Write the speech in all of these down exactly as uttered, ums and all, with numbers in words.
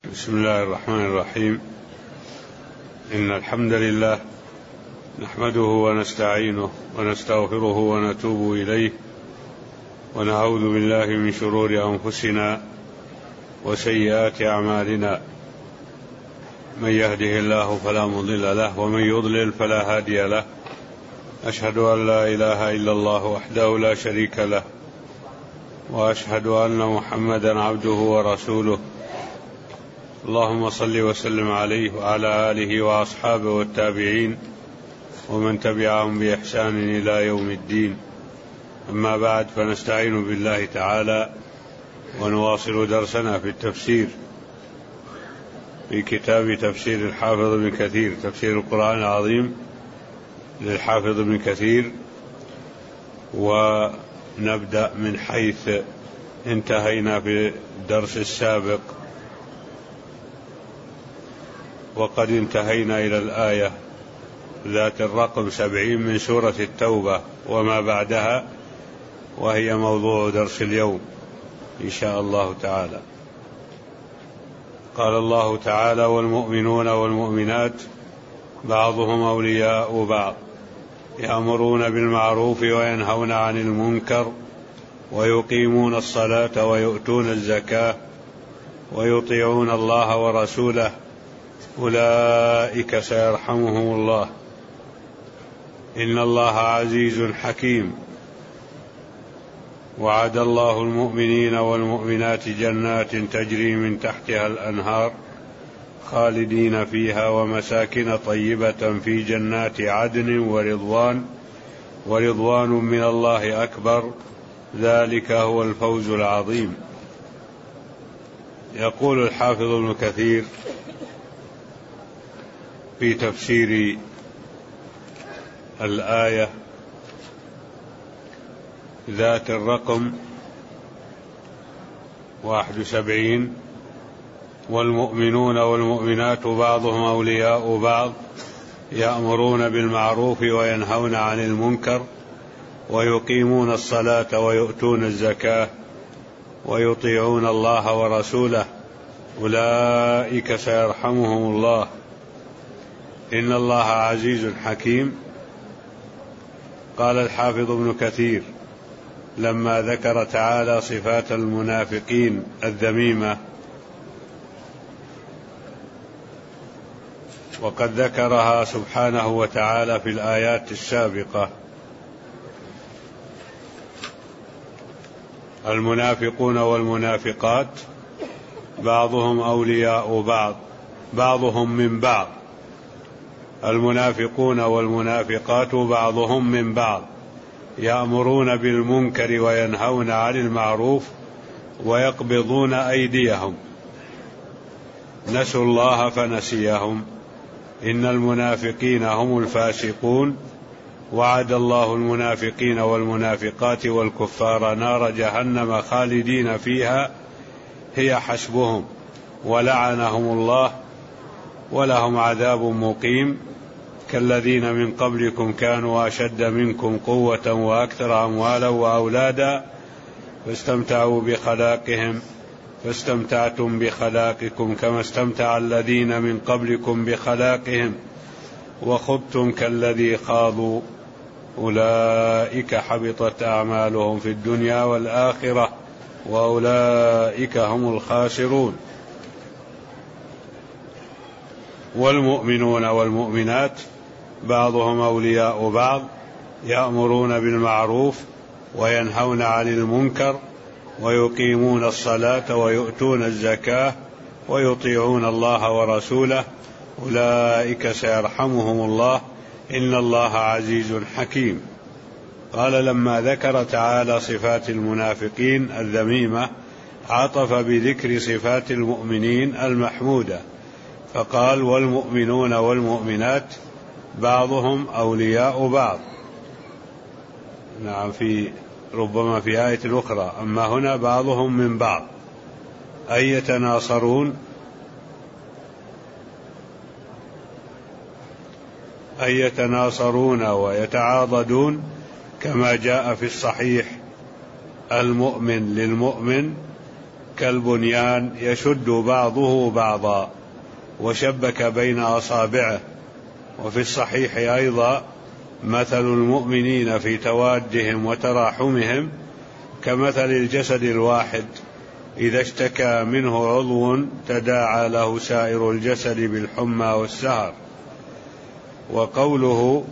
بسم الله الرحمن الرحيم. إن الحمد لله نحمده ونستعينه ونستغفره ونتوب إليه ونعوذ بالله من شرور أنفسنا وسيئات أعمالنا، من يهده الله فلا مضل له ومن يضلل فلا هادي له. أشهد أن لا إله إلا الله وحده لا شريك له، وأشهد أن محمدا عبده ورسوله. اللهم صل وسلم عليه وعلى آله وأصحابه والتابعين ومن تبعهم بإحسان إلى يوم الدين. أما بعد، فنستعين بالله تعالى ونواصل درسنا في التفسير في كتاب تفسير الحافظ ابن كثير، تفسير القرآن العظيم للحافظ ابن كثير، ونبدأ من حيث انتهينا في الدرس السابق، وقد انتهينا إلى الآية ذات الرقم سبعين من سورة التوبة وما بعدها، وهي موضوع درس اليوم إن شاء الله تعالى. قال الله تعالى: والمؤمنون والمؤمنات بعضهم أولياء بعض يأمرون بالمعروف وينهون عن المنكر ويقيمون الصلاة ويؤتون الزكاة ويطيعون الله ورسوله أولئك سيرحمهم الله إن الله عزيز حكيم. وعد الله المؤمنين والمؤمنات جنات تجري من تحتها الأنهار خالدين فيها ومساكن طيبة في جنات عدن ورضوان ورضوان من الله أكبر، ذلك هو الفوز العظيم. يقول الحافظ ابن كثير في تفسير الآية ذات الرقم واحد وسبعين: والمؤمنون والمؤمنات بعضهم أولياء بعض يأمرون بالمعروف وينهون عن المنكر ويقيمون الصلاة ويؤتون الزكاة ويطيعون الله ورسوله أولئك سيرحمهم الله إن الله عزيز حكيم. قال الحافظ ابن كثير لما ذكر تعالى صفات المنافقين الذميمة، وقد ذكرها سبحانه وتعالى في الآيات السابقة: المنافقون والمنافقات بعضهم أولياء بعض بعضهم من بعض. المنافقون والمنافقات بعضهم من بعض يأمرون بالمنكر وينهون عن المعروف ويقبضون أيديهم، نسوا الله فنسيهم، إن المنافقين هم الفاسقون. وعد الله المنافقين والمنافقات والكفار نار جهنم خالدين فيها هي حسبهم ولعنهم الله ولهم عذاب مقيم، كالذين من قبلكم كانوا أشد منكم قوة وأكثر أموالا وأولادا فاستمتعوا بخلاقهم فاستمتعتم بخلاقكم كما استمتع الذين من قبلكم بخلاقهم وخضتم كالذي خاضوا أولئك حبطت أعمالهم في الدنيا والآخرة وأولئك هم الخاسرون. والمؤمنون والمؤمنات بعضهم أولياء بعض يأمرون بالمعروف وينهون عن المنكر ويقيمون الصلاة ويؤتون الزكاة ويطيعون الله ورسوله أولئك سيرحمهم الله إن الله عزيز حكيم. قال لما ذكر تعالى صفات المنافقين الذميمة عطف بذكر صفات المؤمنين المحمودة، فقال: والمؤمنون والمؤمنات بعضهم أولياء بعض. نعم، في ربما في آية أخرى، أما هنا بعضهم من بعض، أي يتناصرون أي يتناصرون ويتعاضدون، كما جاء في الصحيح: المؤمن للمؤمن كالبنيان يشد بعضه بعضا وشبك بين أصابعه. وفي الصحيح أيضا: مثل المؤمنين في توادهم وتراحمهم كمثل الجسد الواحد إذا اشتكى منه عضو تداعى له سائر الجسد بالحمى والسهر. وقوله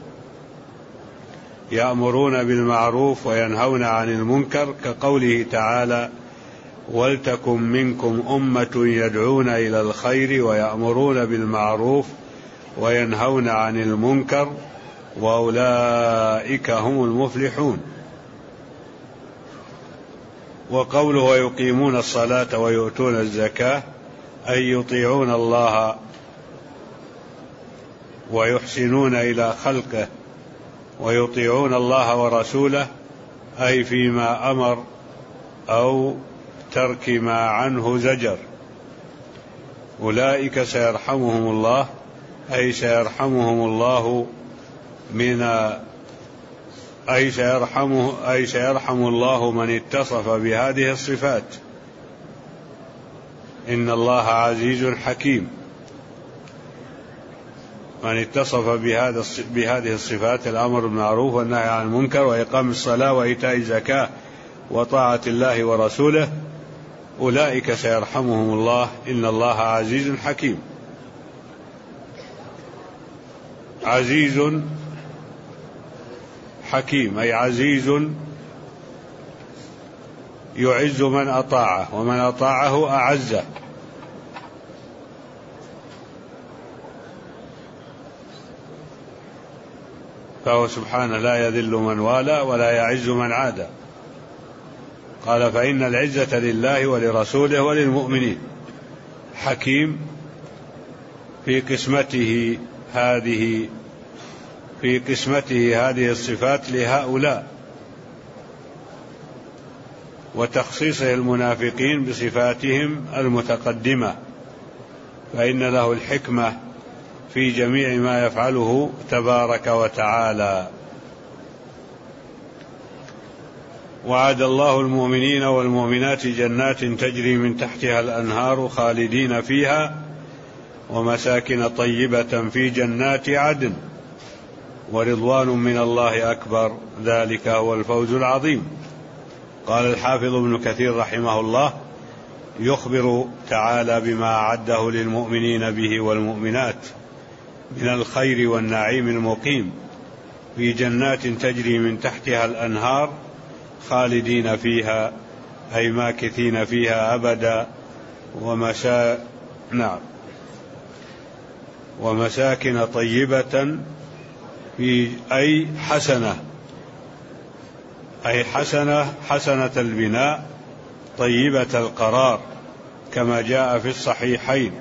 يأمرون بالمعروف وينهون عن المنكر كقوله تعالى: ولتكن منكم أمة يدعون إلى الخير ويأمرون بالمعروف وينهون عن المنكر وأولئك هم المفلحون. وقوله ويقيمون الصلاة ويؤتون الزكاة أي يطيعون الله ويحسنون إلى خلقه ويطيعون الله ورسوله أي فيما أمر أو ترك ما عنه زجر. أولئك سيرحمهم الله أي سيرحمهم الله من أي سيرحمه أي سيرحم الله من اتصف بهذه الصفات. إن الله عزيز حكيم. من اتصف بهذا بهذه الصفات: الأمر بالمعروف والنهي عن المنكر وإقام الصلاة وإيتاء الزكاة وطاعة الله ورسوله، أولئك سيرحمهم الله إن الله عزيز حكيم. عزيز حكيم أي عزيز يعز من أطاعه ومن أطاعه أعزه. فهو سبحانه لا يذل من والى ولا يعز من عادى. قال: فإن العزة لله ولرسوله وللمؤمنين. حكيم في قسمته هذه في قسمته هذه الصفات لهؤلاء، وتخصيصه المنافقين بصفاتهم المتقدمة، فإن له الحكمة في جميع ما يفعله تبارك وتعالى. وعد الله المؤمنين والمؤمنات جنات تجري من تحتها الأنهار خالدين فيها ومساكن طيبة في جنات عدن ورضوان من الله أكبر، ذلك هو الفوز العظيم. قال الحافظ ابن كثير رحمه الله: يخبر تعالى بما أعده للمؤمنين به والمؤمنات من الخير والنعيم المقيم في جنات تجري من تحتها الأنهار خالدين فيها أي ماكثين فيها أبدا، ومسا... نعم ومساكن طيبة في أي حسنة أي حسنة حسنة البناء طيبة القرار كما جاء في الصحيحين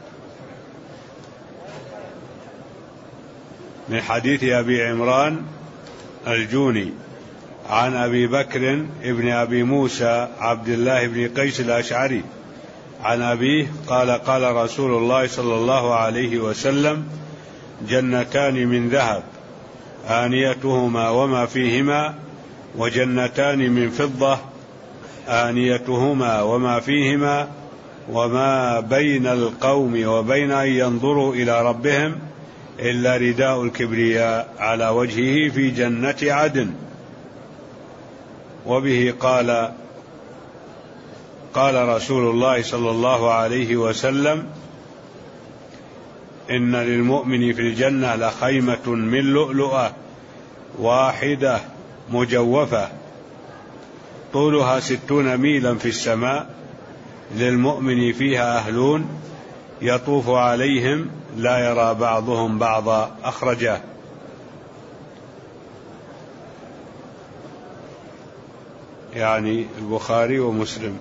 من حديث أبي عمران الجوني عن أبي بكر ابن أبي موسى عبد الله بن قيس الأشعري عن أبيه قال: قال رسول الله صلى الله عليه وسلم: جنتان من ذهب آنيتهما وما فيهما، وجنتان من فضة آنيتهما وما فيهما، وما بين القوم وبين أن ينظروا إلى ربهم إلا رداء الكبرياء على وجهه في جنة عدن. وبه قال قال رسول الله صلى الله عليه وسلم: إن للمؤمن في الجنة لخيمة من لؤلؤة واحدة مجوفة طولها ستون ميلا في السماء، للمؤمن فيها أهلون يطوف عليهم لا يرى بعضهم بعضا، أخرجه. يعني البخاري ومسلم.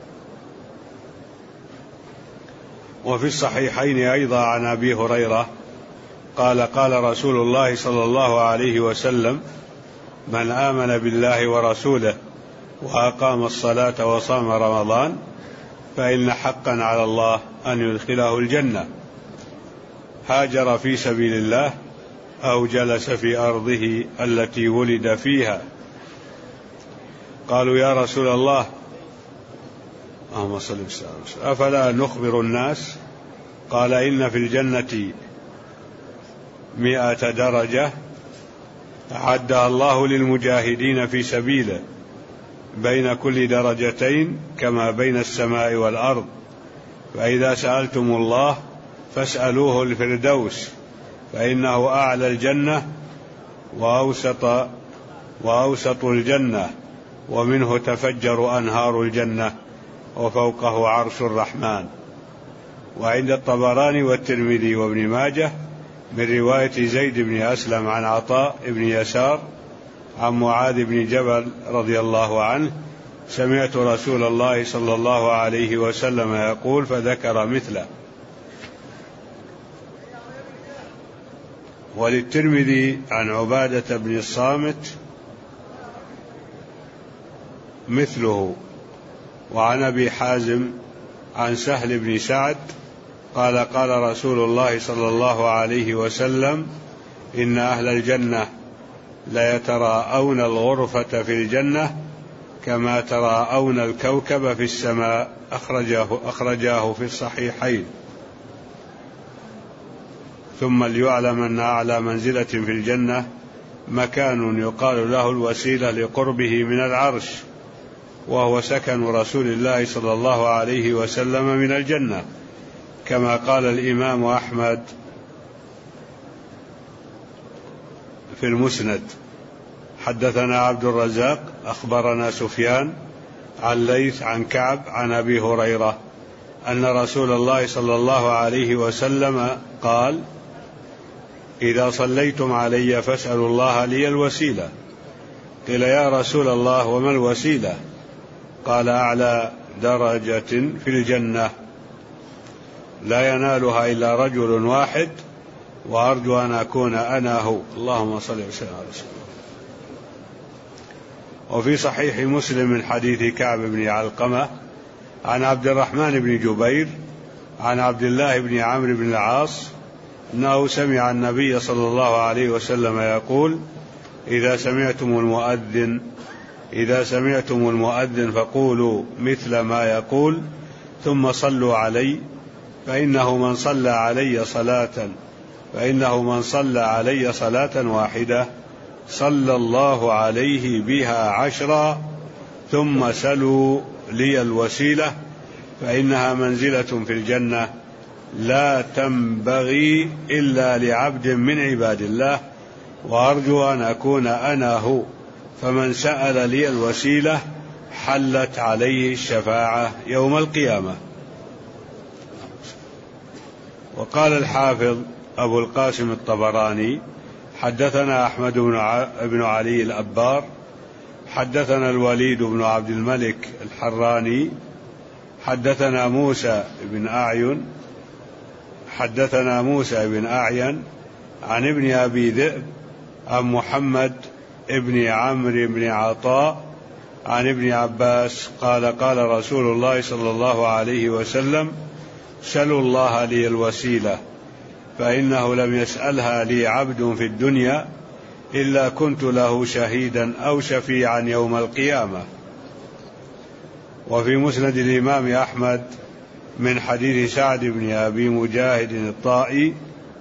وفي الصحيحين أيضا عن أبي هريرة قال: قال رسول الله صلى الله عليه وسلم: من آمن بالله ورسوله وأقام الصلاة وصام رمضان فإن حقا على الله أن يدخله الجنة، هاجر في سبيل الله أو جلس في أرضه التي ولد فيها. قالوا: يا رسول الله اللهم صل وسلم. أفلا نخبر الناس؟ قال إن في الجنة مئة درجة أعدها الله للمجاهدين في سبيله، بين كل درجتين كما بين السماء والأرض، فإذا سألتم الله فاسألوه الفردوس، فإنه أعلى الجنة وأوسط, وأوسط الجنة، ومنه تفجر أنهار الجنة، وفوقه عرش الرحمن. وعند الطبراني والترمذي وابن ماجه من رواية زيد بن أسلم عن عطاء بن يسار عن معاذ بن جبل رضي الله عنه: سمعت رسول الله صلى الله عليه وسلم يقول، فذكر مثله. وللترمذي عن عبادة بن الصامت مثله. وعن أبي حازم عن سهل بن سعد قال: قال رسول الله صلى الله عليه وسلم: إن أهل الجنة ليتراءون الغرفة في الجنة كما تراءون الكوكب في السماء، أخرجاه, أخرجاه في الصحيحين. ثم ليعلم أن أعلى منزلة في الجنة مكان يقال له الوسيلة لقربه من العرش، وهو سكن رسول الله صلى الله عليه وسلم من الجنة، كما قال الإمام أحمد في المسند. حدثنا عبد الرزاق أخبرنا سفيان عن ليث عن كعب عن أبي هريرة أن رسول الله صلى الله عليه وسلم قال: إذا صليتم علي فاسألوا الله لي الوسيلة. قيل: يا رسول الله وما الوسيلة؟ قال: أعلى درجة في الجنة لا ينالها إلا رجل واحد، وأرجو أن أكون أنا هو. اللهم صل وسلم على رسول الله. وفي صحيح مسلم من حديث كعب بن علقمة عن عبد الرحمن بن جبير عن عبد الله بن عمرو بن العاص أنه سمع النبي صلى الله عليه وسلم يقول: إذا سمعتم المؤذن إذا سمعتم المؤذن فقولوا مثل ما يقول، ثم صلوا علي، فإنه من صلى علي صلاة فإنه من صلى علي صلاة واحدة صلى الله عليه بها عشرا، ثم سلوا لي الوسيلة، فإنها منزلة في الجنة لا تنبغي إلا لعبد من عباد الله، وأرجو أن أكون أنا هو، فمن سأل لي الوسيلة حلت عليه الشفاعة يوم القيامة. وقال الحافظ أبو القاسم الطبراني: حدثنا أحمد بن علي الأبار حدثنا الوليد بن عبد الملك الحراني حدثنا موسى بن أعين حدثنا موسى بن أعين عن ابن أبي ذئب عن محمد ابن عمرو بن عطاء عن ابن عباس قال: قال رسول الله صلى الله عليه وسلم: سلوا الله لي الوسيلة، فإنه لم يسألها لي عبد في الدنيا إلا كنت له شهيدا أو شفيعا يوم القيامة. وفي مسند الإمام أحمد من حديث سعد بن أبي مجاهد الطائي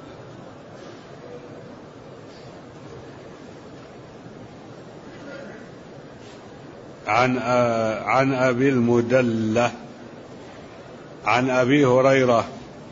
عن عن أبي المدلة عن أبي هريرة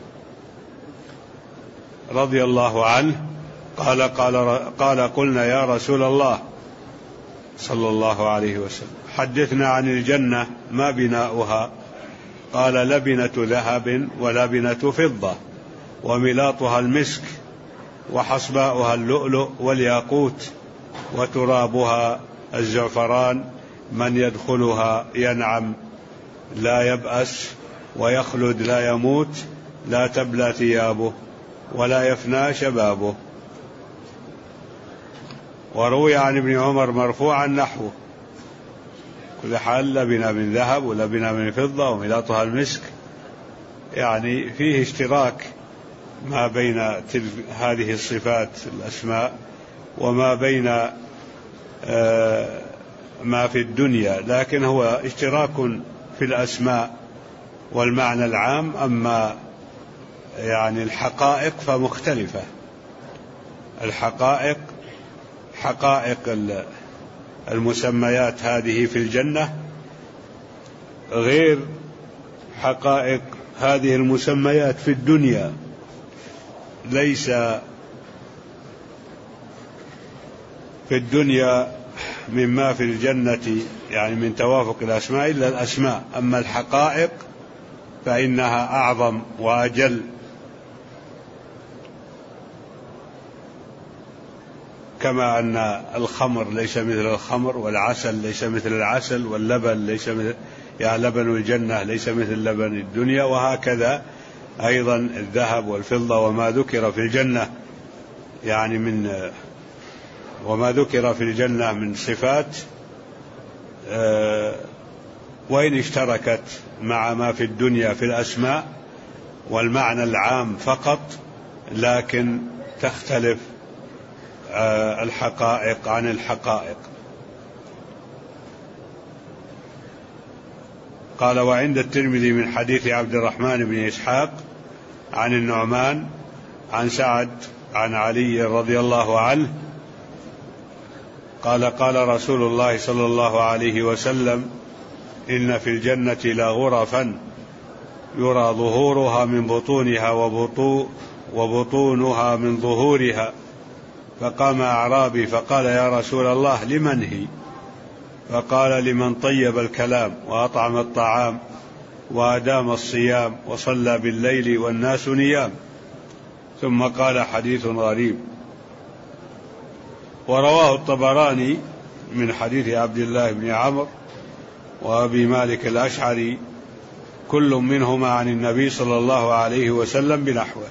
رضي الله عنه قال قال قال قلنا: يا رسول الله صلى الله عليه وسلم، حدثنا عن الجنة، ما بناؤها؟ قال: لبنة ذهب ولبنة فضة، وملاطها المسك، وحصباؤها اللؤلؤ والياقوت، وترابها الزعفران، من يدخلها ينعم لا يبأس ويخلد لا يموت، لا تبلى ثيابه ولا يفنى شبابه. وروي عن ابن عمر مرفوعا نحوه. كل حال لبنة من ذهب ولبنة من فضة وملاطها المسك، يعني فيه اشتراك ما بين هذه الصفات الأسماء وما بين ما في الدنيا، لكن هو اشتراك في الأسماء والمعنى العام. أما يعني الحقائق فمختلفة. الحقائق حقائق المسميات هذه في الجنة غير حقائق هذه المسميات في الدنيا. ليس في الدنيا مما في الجنة يعني من توافق الأسماء إلا الأسماء، أما الحقائق فإنها أعظم وأجل. كما أن الخمر ليس مثل الخمر، والعسل ليس مثل العسل، واللبن ليس مثل يعني لبن الجنة ليس مثل لبن الدنيا، وهكذا أيضا الذهب والفضة وما ذكر في الجنة يعني من وما ذكر في الجنة من صفات وإن اشتركت مع ما في الدنيا في الأسماء والمعنى العام فقط، لكن تختلف الحقائق عن الحقائق. قال: وعند الترمذي من حديث عبد الرحمن بن إسحاق عن النعمان عن سعد عن علي رضي الله عنه قال: قال رسول الله صلى الله عليه وسلم: إن في الجنة لغرفا يرى ظهورها من بطونها وبطونها من ظهورها. فقام أعرابي فقال: يا رسول الله لمن هي؟ فقال: لمن طيب الكلام وأطعم الطعام وأدام الصيام وصلى بالليل والناس نيام. ثم قال: حديث غريب. ورواه الطبراني من حديث عبد الله بن عمرو وأبي مالك الأشعري كل منهما عن النبي صلى الله عليه وسلم بنحوه،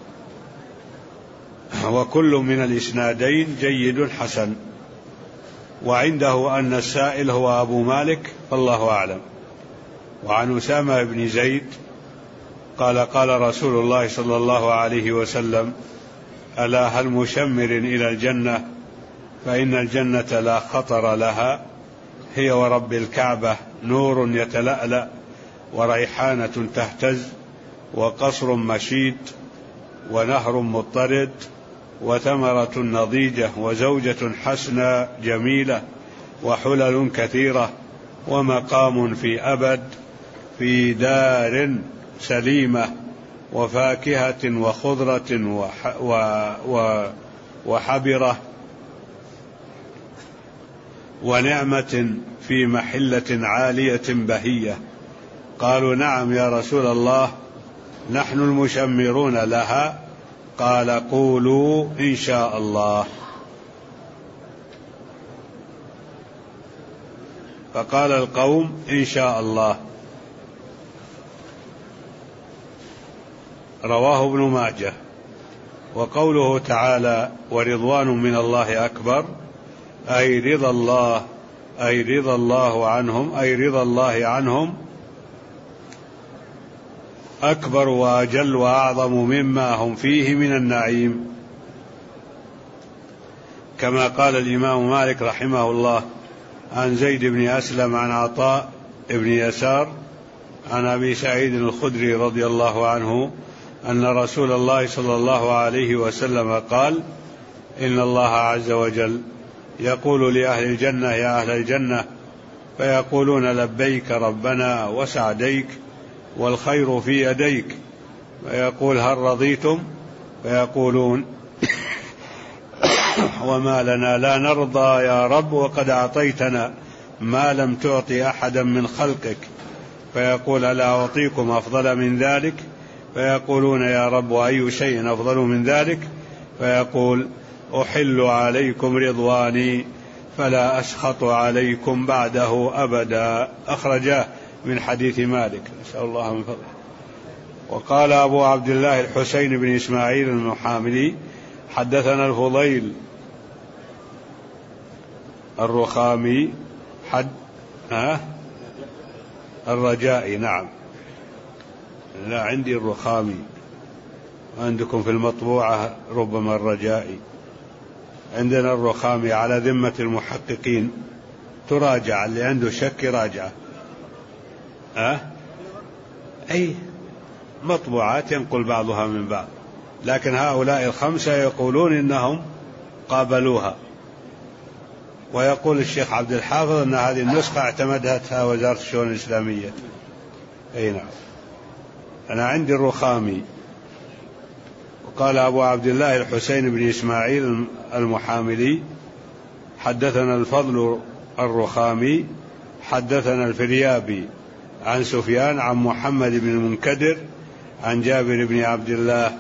وكل من الإسنادين جيد حسن، وعنده أن السائل هو أبو مالك فالله أعلم. وعن أسامة بن زيد قال: قال رسول الله صلى الله عليه وسلم: ألا هل مشمر إلى الجنة؟ فإن الجنة لا خطر لها، هي ورب الكعبة نور يتلألأ وريحانة تهتز وقصر مشيد ونهر مضطرد وثمرة نضيجة وزوجة حسنة جميلة وحلل كثيرة ومقام في أبد في دار سليمة وفاكهة وخضرة وح و و وحبرة ونعمة في محلة عالية بهية. قالوا: نعم يا رسول الله، نحن المشمرون لها. قال: قولوا إن شاء الله. فقال القوم: إن شاء الله. رواه ابن ماجه. وقوله تعالى: ورضوان من الله أكبر، أي رضا الله أي رضا الله عنهم أي رضا الله عنهم أكبر وأجل وأعظم مما هم فيه من النعيم. كما قال الإمام مالك رحمه الله عن زيد بن أسلم عن عطاء بن يسار عن أبي سعيد الخدري رضي الله عنه أن رسول الله صلى الله عليه وسلم قال: إن الله عز وجل يقول لأهل الجنة: يا أهل الجنة، فيقولون: لبيك ربنا وسعديك والخير في يديك. فيقول: هل رضيتم؟ فيقولون: وما لنا لا نرضى يا رب وقد أعطيتنا ما لم تعط أحدا من خلقك. فيقول: ألا أعطيكم أفضل من ذلك؟ فيقولون: يا رب وأي شيء أفضل من ذلك؟ فيقول: أحل عليكم رضواني فلا أسخط عليكم بعده أبدا. أخرجاه من حديث مالك، نسأل الله من فضله. وقال أبو عبد الله الحسين بن إسماعيل المحاملي: حدثنا الفضيل الرخامي حد ها الرجائي. نعم، لا عندي الرخامي، عندكم في المطبوعة ربما الرجائي، عندنا الرخامي على ذمة المحققين، تراجع، اللي عنده شك راجعه. أه؟ أي مطبوعات ينقل بعضها من بعض، لكن هؤلاء الخمسة يقولون إنهم قابلوها. ويقول الشيخ عبد الحافظ أن هذه النسخة اعتمدتها وزارة الشؤون الإسلامية. أي نعم. أنا عندي الرخامي. وقال أبو عبد الله الحسين بن إسماعيل المحاملي حدثنا الفضل الرخامي حدثنا الفريابي عن سفيان عن محمد بن المنكدر عن جابر بن عبد الله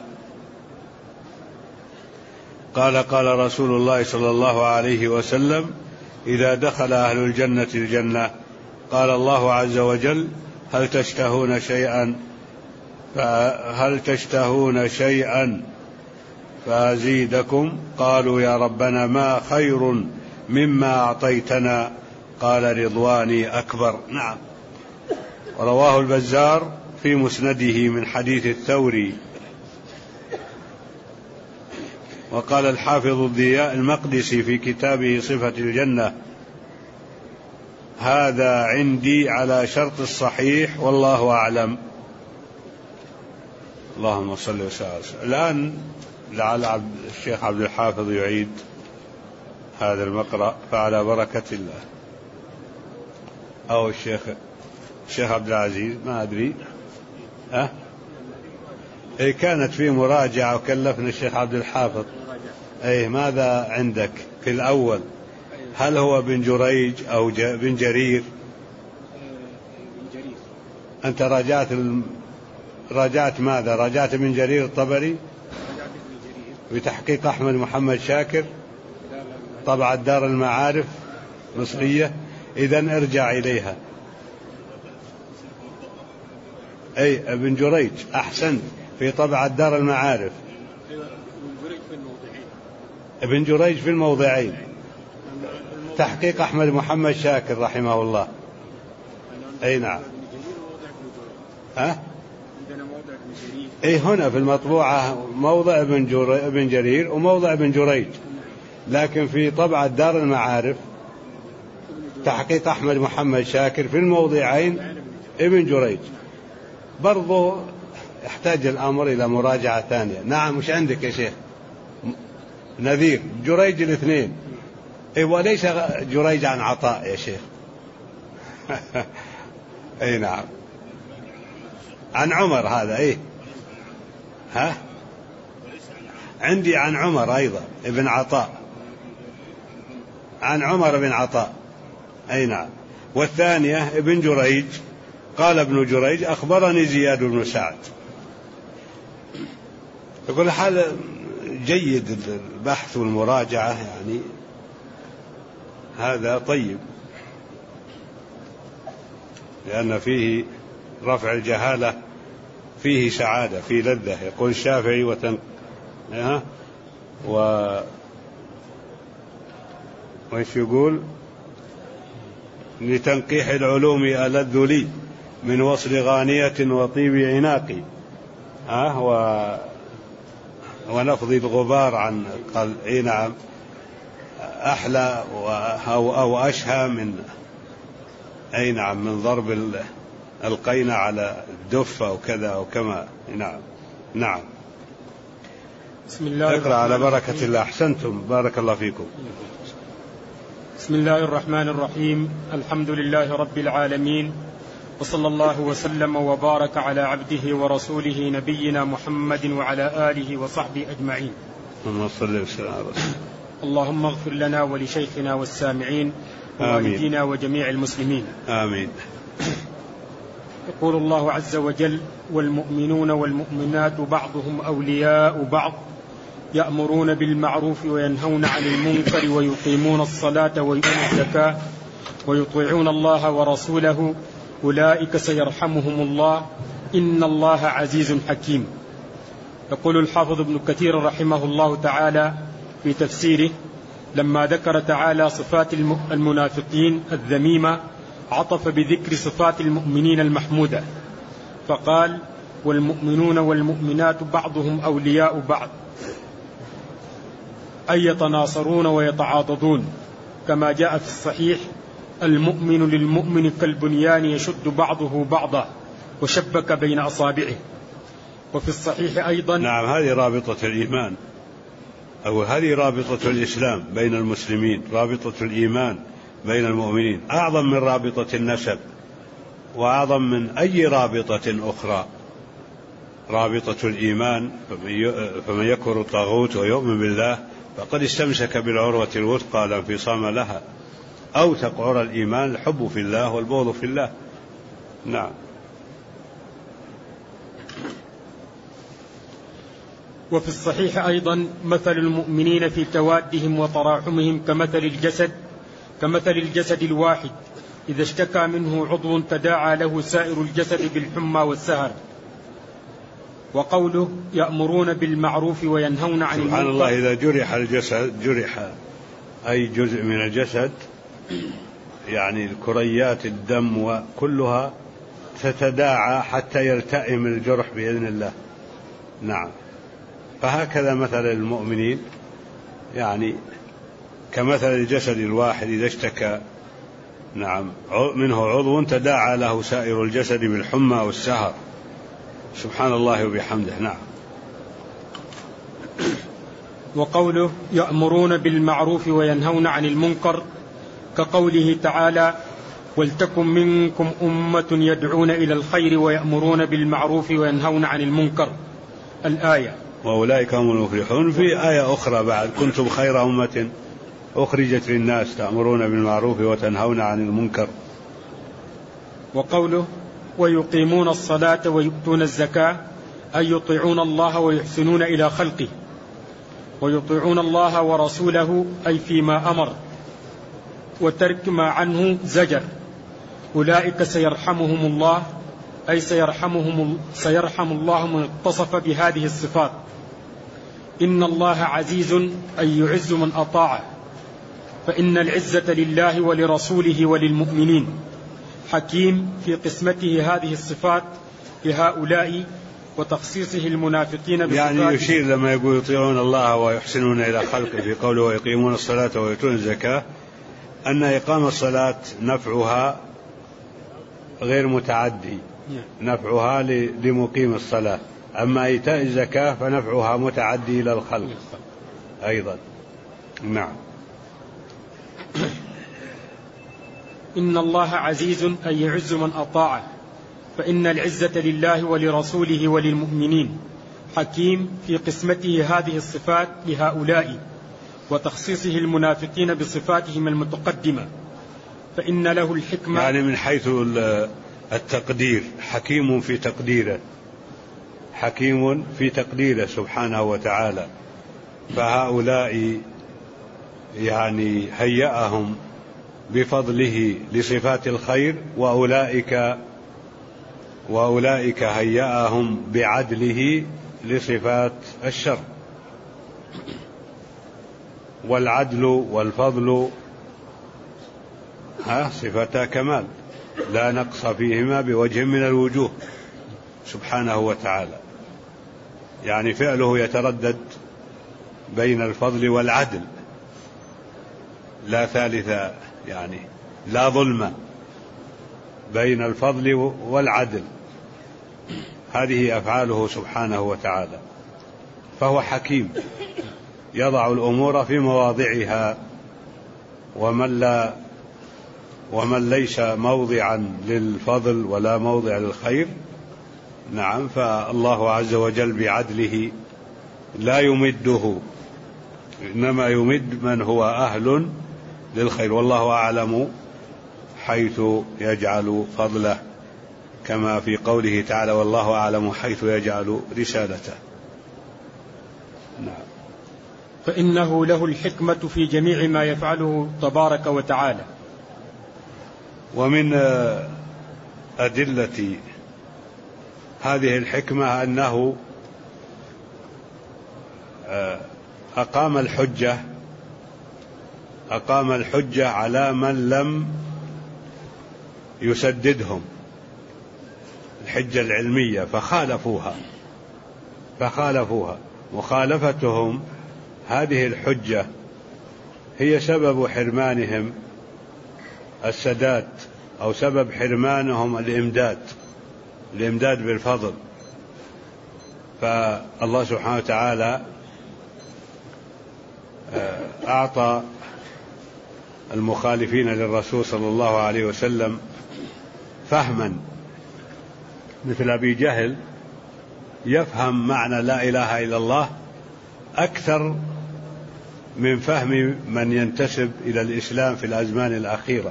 قال قال رسول الله صلى الله عليه وسلم إذا دخل أهل الجنة الجنة قال الله عز وجل هل تشتهون شيئا هل تشتهون شيئا فأزيدكم؟ قالوا يا ربنا ما خير مما أعطيتنا؟ قال رضواني أكبر. نعم. رواه البزار في مسنده من حديث الثوري. وقال الحافظ الضياء المقدسي في كتابه صفة الجنة هذا عندي على شرط الصحيح والله أعلم. اللهم صل وسلم. الآن لعل الشيخ عبد الحافظ يعيد هذا المقرأ فعلى بركة الله، أو الشيخ الشيخ عبد العزيز ما أدري. أه؟ أي كانت في مراجعة وكلفنا الشيخ عبد الحافظ. أي ماذا عندك في الأول؟ هل هو بن جريج أو بن جرير؟ أنت راجعت الم... راجعت ماذا؟ راجعت بن جرير الطبري بتحقيق أحمد محمد شاكر طبعة دار المعارف مصرية. إذن ارجع إليها. أي ابن جريج أحسن في طبعة دار المعارف. ابن جريج في الموضعين تحقيق أحمد محمد شاكر رحمه الله. أي نعم. أه؟ أي هنا في المطبوعة موضع ابن, جر... ابن جرير وموضع ابن جريج، لكن في طبعة دار المعارف تحقيق أحمد محمد شاكر في الموضعين ابن جريج. برضو يحتاج الأمر إلى مراجعة ثانية. نعم. مش عندك يا شيخ نذير جريج الاثنين؟ إيه وليس جريج عن عطاء يا شيخ. أي نعم. عن عمر هذا. إيه ها عندي عن عمر أيضا ابن عطاء، عن عمر بن عطاء. أي نعم. والثانية ابن جريج قال ابن جريج أخبرني زياد بن سعد. يقول حال جيد البحث والمراجعة، يعني هذا طيب لأن فيه رفع الجهالة، فيه سعادة، فيه لذة. يقول الشافعي وتن و وإيش يقول لتنقيح العلوم ألذ لي من وصل غانية وطيب عناقي أه و ونفض الغبار عن قال اي نعم أحلى أو, أو أشهى من أي نعم من ضرب القينة على الدف أو كذا أو كما. نعم. نعم. بسم الله اقرأ على بركة الله. أحسنتم بارك الله فيكم. بسم الله الرحمن الرحيم. الحمد لله رب العالمين، وصلى الله وسلم وبارك على عبده ورسوله نبينا محمد وعلى آله وصحبه أجمعين. اللهم صل وسلم على رسول. اللهم اغفر لنا ولشيخنا والسامعين ووالدينا وجميع المسلمين. آمين. يقول الله عز وجل: والمؤمنون والمؤمنات بعضهم أولياء بعض يأمرون بالمعروف وينهون عن المنكر ويقيمون الصلاة ويؤتون الزكاة ويطيعون الله ورسوله أولئك سيرحمهم الله إن الله عزيز حكيم. يقول الحافظ ابن كثير رحمه الله تعالى في تفسيره لما ذكر تعالى صفات المنافقين الذميمة عطف بذكر صفات المؤمنين المحمودة فقال: والمؤمنون والمؤمنات بعضهم أولياء بعض، أي يتناصرون ويتعاضدون، كما جاء في الصحيح: المؤمن للمؤمن كالبنيان يشد بعضه بعضا وشبك بين أصابعه. وفي الصحيح أيضا نعم، هذه رابطة الإيمان، أو هذه رابطة الإسلام بين المسلمين، رابطة الإيمان بين المؤمنين أعظم من رابطة النسب وأعظم من أي رابطة أخرى. رابطة الإيمان، فمن يكفر الطاغوت ويؤمن بالله فقد استمسك بالعروة الوثقى لا انفصام لها. أوثق عرى الإيمان الحب في الله والبغض في الله. نعم. وفي الصحيح أيضا مثل المؤمنين في توادهم وتراحمهم كمثل الجسد كمثل الجسد الواحد إذا اشتكى منه عضو تداعى له سائر الجسد بالحمى والسهر. وقوله يأمرون بالمعروف وينهون عن المنكر. سبحان الله، إذا جرح الجسد، جرح أي جزء من الجسد، يعني الكريات الدم وكلها تتداعى حتى يلتئم الجرح بإذن الله. نعم. فهكذا مثل المؤمنين، يعني كمثل الجسد الواحد إذا اشتكى نعم منه عضو تداعى له سائر الجسد بالحمى والسهر. سبحان الله وبحمده. نعم. وقوله يأمرون بالمعروف وينهون عن المنكر كقوله تعالى ولتكن منكم أمة يدعون إلى الخير ويأمرون بالمعروف وينهون عن المنكر، الآية. وأولئك هم المفلحون. في آية أخرى بعد كنتم خير أمة أخرجت للناس تأمرون بالمعروف وتنهون عن المنكر. وقوله ويقيمون الصلاة ويؤتون الزكاة أي يطيعون الله ويحسنون إلى خلقه. ويطيعون الله ورسوله أي فيما أمر وترك ما عنه زجر. أولئك سيرحمهم الله أي سيرحمهم سيرحم الله من اتصف بهذه الصفات. إن الله عزيز أي يعز من أطاعه، فإن العزة لله ولرسوله وللمؤمنين. حكيم في قسمته هذه الصفات لهؤلاء وتخصيصه المنافقين بصفاته. يعني يشير لما يقول يطيعون الله ويحسنون إلى خلقه في قوله ويقيمون الصلاة ويؤتون الزكاة، أن إقام الصلاة نفعها غير متعدي، نفعها لمقيم الصلاة. أما إيتاء الزكاة فنفعها متعدي إلى الخلق أيضا. نعم. إن الله عزيز أي يعز من أطاعه، فإن العزة لله ولرسوله وللمؤمنين. حكيم في قسمته هذه الصفات لهؤلاء وتخصيصه المنافقين بصفاتهم المتقدمة، فإن له الحكمة. يعني من حيث التقدير، حكيم في تقديره، حكيم في تقديره سبحانه وتعالى. فهؤلاء يعني هيأهم بفضله لصفات الخير، وأولئك وأولئك هيأهم بعدله لصفات الشر. والعدل والفضل ها صفتا كمال لا نقص فيهما بوجه من الوجوه سبحانه وتعالى. يعني فعله يتردد بين الفضل والعدل، لا ثالث، يعني لا ظلم، بين الفضل والعدل. هذه أفعاله سبحانه وتعالى. فهو حكيم يضع الأمور في مواضعها، ومن لا ومن ليس موضعا للفضل ولا موضع للخير، نعم، فالله عز وجل بعدله لا يمده، إنما يمد من هو أهل للخير. والله أعلم حيث يجعل فضله، كما في قوله تعالى والله أعلم حيث يجعل رسالته. نعم. فإنه له الحكمة في جميع ما يفعله تبارك وتعالى. ومن أدلة هذه الحكمة أنه أقام الحجة أقام الحجة على من لم يسددهم الحجة العلمية فخالفوها فخالفوها مخالفتهم هذه الحجة هي سبب حرمانهم السداد، أو سبب حرمانهم الإمداد. الإمداد بالفضل. فالله سبحانه وتعالى أعطى المخالفين للرسول صلى الله عليه وسلم فهما، مثل أبي جهل يفهم معنى لا إله إلا الله أكثر من فهم من ينتسب إلى الإسلام في الأزمان الأخيرة.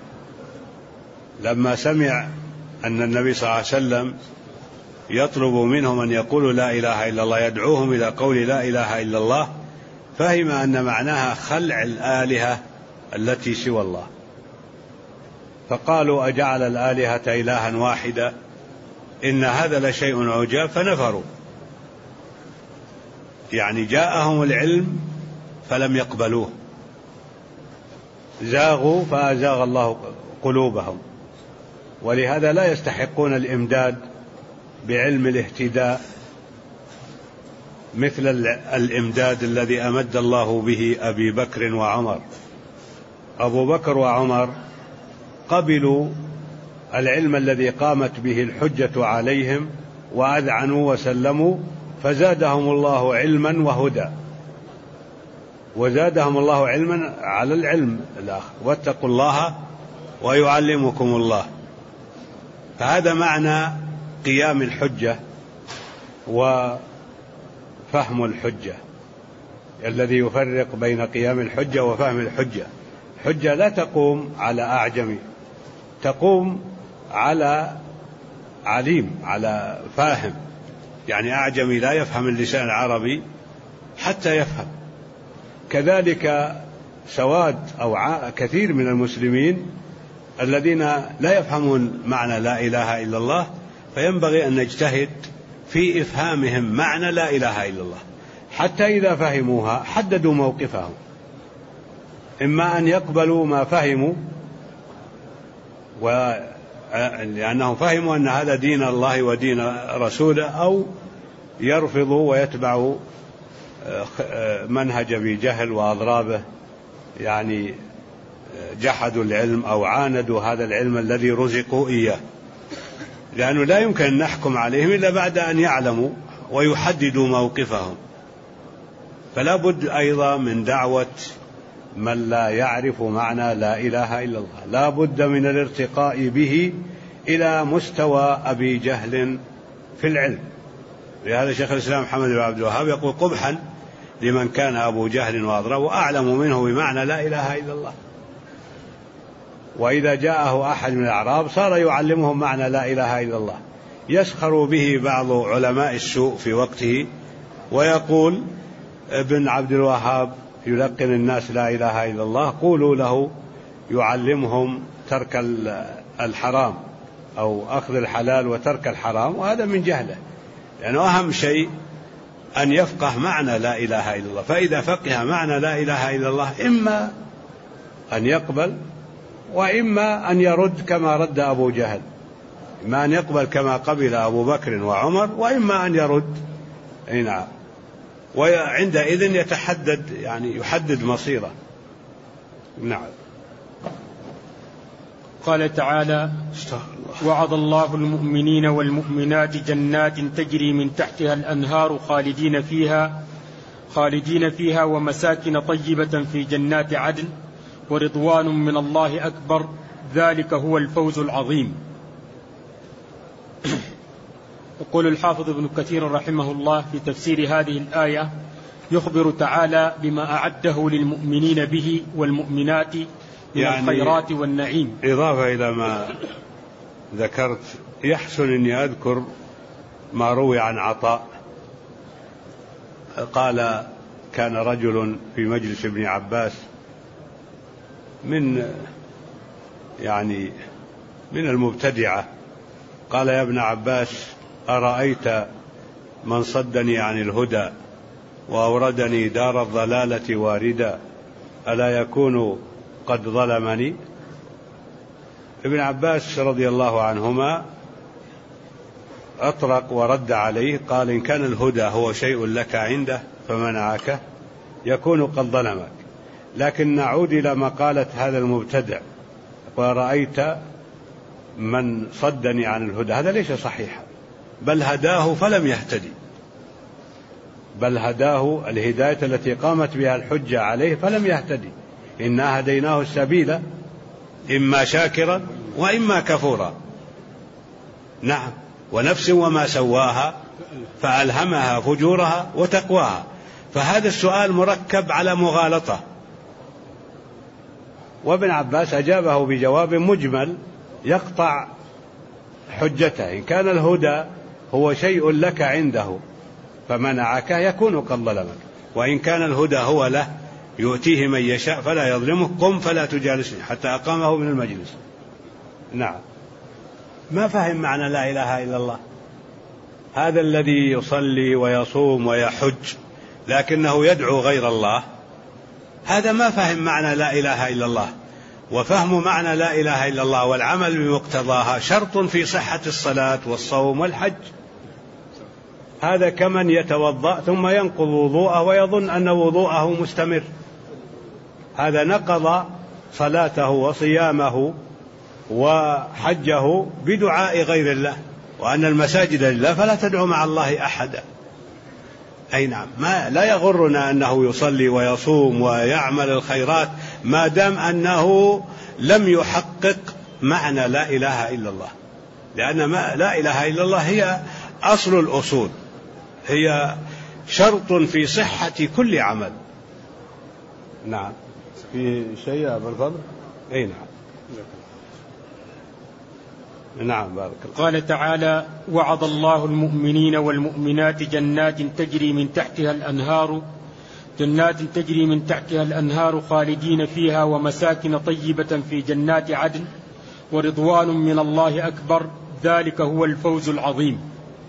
لما سمع أن النبي صلى الله عليه وسلم يطلب منهم أن يقولوا لا إله إلا الله، يدعوهم إلى قول لا إله إلا الله، فهم أن معناها خلع الآلهة التي سوى الله، فقالوا أجعل الآلهة إلها واحدا إن هذا لشيء عجاب، فنفروا. يعني جاءهم العلم فلم يقبلوه، زاغوا فأزاغ الله قلوبهم، ولهذا لا يستحقون الإمداد بعلم الاهتداء مثل الإمداد الذي أمد الله به أبي بكر وعمر. أبو بكر وعمر قبلوا العلم الذي قامت به الحجة عليهم وأذعنوا وسلموا، فزادهم الله علما وهدى، وزادهم الله علما على العلم الآخر، واتقوا الله ويعلمكم الله. فهذا معنى قيام الحجة وفهم الحجة، الذي يفرق بين قيام الحجة وفهم الحجة. الحجة لا تقوم على أعجمي، تقوم على عليم، على فاهم. يعني أعجمي لا يفهم اللسان العربي حتى يفهم. كذلك سواد أو كثير من المسلمين الذين لا يفهمون معنى لا إله إلا الله، فينبغي أن نجتهد في إفهامهم معنى لا إله إلا الله، حتى إذا فهموها حددوا موقفهم، إما أن يقبلوا ما فهموا لأنهم فهموا أن هذا دين الله ودين رسوله، أو يرفضوا ويتبعوا منهج أبي جهل وأضرابه، يعني جحدوا العلم أو عاندوا هذا العلم الذي رزقوا إياه، لأنه لا يمكن أن نحكم عليهم إلا بعد أن يعلموا ويحددوا موقفهم. فلا بد أيضا من دعوة من لا يعرف معنى لا إله إلا الله، لا بد من الارتقاء به إلى مستوى أبي جهل في العلم. لهذا شيخ الإسلام محمد بن عبد الوهاب يقول قبحا لمن كان أبو جهل وأضرب وأعلم منه بمعنى لا إله إلا الله. وإذا جاءه أحد من الأعراب صار يعلمهم معنى لا إله إلا الله، يسخر به بعض علماء السوء في وقته، ويقول ابن عبد الوهاب يلقن الناس لا إله إلا الله، قولوا له يعلمهم ترك الحرام أو أخذ الحلال وترك الحرام، وهذا من جهله، لأنه يعني أهم شيء أن يفقه معنى لا إله إلا الله. فإذا فقه معنى لا إله إلا الله إما أن يقبل وإما أن يرد كما رد أبو جهل، إما أن يقبل كما قبل أبو بكر وعمر، وإما أن يرد. أي نعم. وعندئذ يتحدد، يعني يحدد مصيره. نعم. قال تعالى: وعد الله المؤمنين والمؤمنات جنات تجري من تحتها الأنهار خالدين فيها خالدين فيها ومساكن طيبة في جنات عدن ورضوان من الله أكبر، ذلك هو الفوز العظيم. يقول الحافظ ابن كثير رحمه الله في تفسير هذه الآية: يخبر تعالى بما أعده للمؤمنين به والمؤمنات من يعني الخيرات والنعيم. إضافة إلى ما ذكرت، يحسن أني أذكر ما روي عن عطاء قال: كان رجل في مجلس ابن عباس من يعني من المبتدعة، قال: يا ابن عباس، أرأيت من صدني عن الهدى وأوردني دار الضلالة واردا، ألا يكون قد ظلمني؟ ابن عباس رضي الله عنهما أطرق ورد عليه، قال: إن كان الهدى هو شيء لك عنده فمنعك يكون قد ظلمك. لكن نعود إلى مقالة هذا المبتدع، ورأيت من صدني عن الهدى، هذا ليس صحيحا، بل هداه فلم يهتدي، بل هداه الهداية التي قامت بها الحجة عليه فلم يهتدي. إنا هديناه السبيل إما شاكرا وإما كفورا. نعم. ونفس وما سواها فألهمها فجورها وتقواها. فهذا السؤال مركب على مغالطة، وابن عباس أجابه بجواب مجمل يقطع حجته. إن كان الهدى هو شيء لك عنده فمنعك يكون قد ظلمك، وإن كان الهدى هو له يؤتيه من يشاء فلا يظلمه، قم فلا تجالسني، حتى أقامه من المجلس. نعم. ما فهم معنى لا إله إلا الله. هذا الذي يصلي ويصوم ويحج لكنه يدعو غير الله، هذا ما فهم معنى لا إله إلا الله. وفهم معنى لا إله إلا الله والعمل بمقتضاها شرط في صحة الصلاة والصوم والحج. هذا كمن يتوضأ ثم ينقض وضوءه ويظن أن وضوءه مستمر، هذا نقض صلاته وصيامه وحجه بدعاء غير الله، وأن المساجد لله فلا تدعو مع الله أحدا. أي نعم. ما لا يغرنا أنه يصلي ويصوم ويعمل الخيرات ما دام أنه لم يحقق معنى لا إله إلا الله، لأن ما لا إله إلا الله هي أصل الأصول، هي شرط في صحة كل عمل. نعم. في شيء يا أبا الفضل؟ أي نعم. نعم بارك الله. قال تعالى: وعد الله المؤمنين والمؤمنات جنات تجري من تحتها الأنهار جنات تجري من تحتها الأنهار خالدين فيها ومساكن طيبة في جنات عدن ورضوان من الله أكبر ذلك هو الفوز العظيم.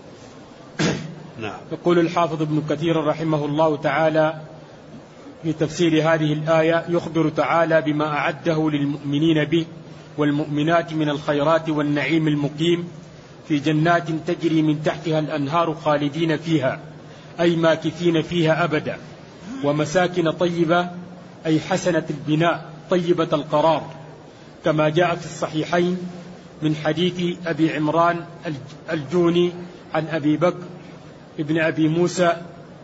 نعم. يقول الحافظ ابن كثير رحمه الله تعالى في تفسير هذه الآية: يخبر تعالى بما أعده للمؤمنين به والمؤمنات من الخيرات والنعيم المقيم في جنات تجري من تحتها الأنهار خالدين فيها أي ماكثين فيها أبدا، ومساكن طيبة أي حسنة البناء طيبة القرار، كما جاء في الصحيحين من حديث أبي عمران الجوني عن أبي بكر ابن أبي موسى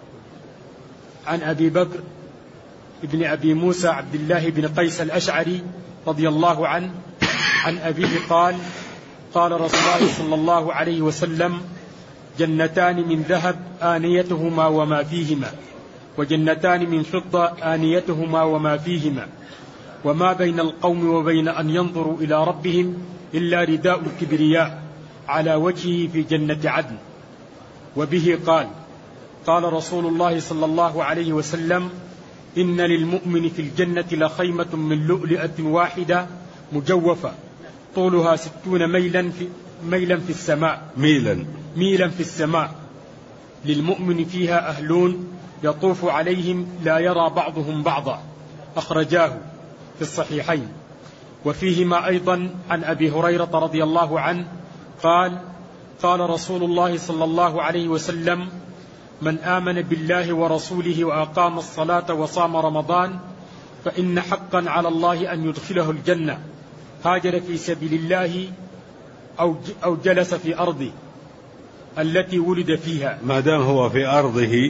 عن أبي بكر ابن أبي موسى عبد الله بن قيس الأشعري رضي الله عنه عن أبيه قال: قال رسول الله صلى الله عليه وسلم: جنتان من ذهب آنيتهما وما فيهما، وجنتان من فضة آنيتهما وما فيهما، وما بين القوم وبين أن ينظروا إلى ربهم إلا رداء الكبرياء على وجهه في جنة عدن. وبه قال: قال رسول الله صلى الله عليه وسلم: إن للمؤمن في الجنة لخيمة من لؤلؤة واحدة مجوفة طولها ستون ميلا في, ميلا في السماء ميلا ميلا في السماء، للمؤمن فيها أهلون يطوف عليهم لا يرى بعضهم بعضا. أخرجاه في الصحيحين. وفيهما أيضا عن أبي هريرة رضي الله عنه قال: قال رسول الله صلى الله عليه وسلم: من آمن بالله ورسوله وأقام الصلاة وصام رمضان فإن حقا على الله أن يدخله الجنة، هاجر في سبيل الله أو جلس في أرضه التي ولد فيها. ما دام هو في أرضه